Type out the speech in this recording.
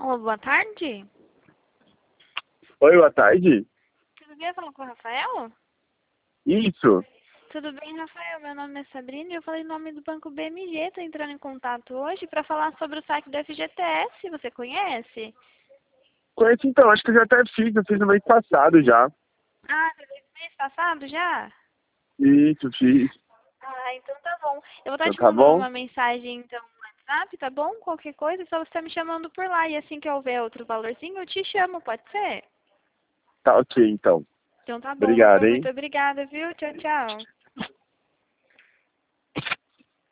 Alô, boa tarde. Oi, boa tarde. Tudo bem? Falando com o Rafael? Isso. Tudo bem, Rafael? Meu nome é Sabrina e eu falei em nome do Banco BMG. Tô entrando em contato hoje para falar sobre o saque do FGTS. Você conhece? Conheço então, acho que eu já até fiz, eu fiz no mês passado já. Ah, você fez mês passado já? Isso, fiz. Ah, então tá bom. Eu vou estar Então te tá mandando bom? uma mensagem então no WhatsApp, tá bom? Qualquer coisa, é só você tá me chamando por lá. E assim que eu ver outro valorzinho, eu te chamo, pode ser? Tá ok, então. Então tá bom, Obrigado, Rafael. hein? Muito obrigada, viu? Tchau, tchau.